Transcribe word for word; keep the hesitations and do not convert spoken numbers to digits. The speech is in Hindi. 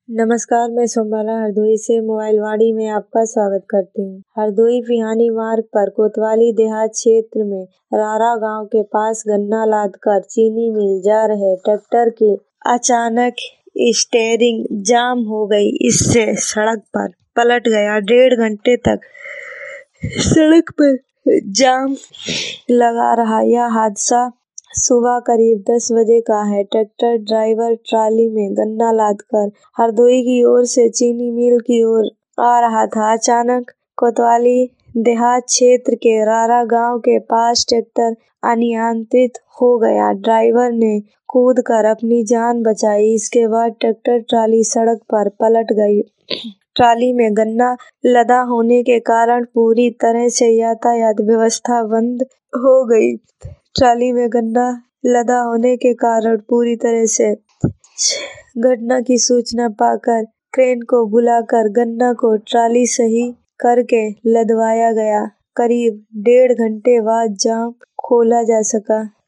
नमस्कार, मैं सोमबाला हरदोई से मोबाइल वाड़ी में आपका स्वागत करती हूँ। हरदोई पिहानी मार्ग पर कोतवाली देहात क्षेत्र में रारा गांव के पास गन्ना लाद कर चीनी मिल जा रहे ट्रैक्टर की अचानक स्टीयरिंग जाम हो गई। इससे सड़क पर पलट गया। डेढ़ घंटे तक सड़क पर जाम लगा रहा। यह हादसा सुबह करीब दस बजे का है। ट्रैक्टर ड्राइवर ट्राली में गन्ना लाद कर हरदोई की ओर से चीनी मिल की ओर आ रहा था। अचानक कोतवाली देहात क्षेत्र के रारा गांव के पास ट्रैक्टर अनियंत्रित हो गया। ड्राइवर ने कूद कर अपनी जान बचाई। इसके बाद ट्रैक्टर ट्राली सड़क पर पलट गई। ट्राली में गन्ना लदा होने के कारण पूरी तरह से यातायात व्यवस्था बंद हो गई। ट्राली में गन्ना लदा होने के कारण पूरी तरह से घटना की सूचना पाकर क्रेन को बुलाकर गन्ना को ट्राली सही करके लदवाया गया। करीब डेढ़ घंटे बाद जाम खोला जा सका।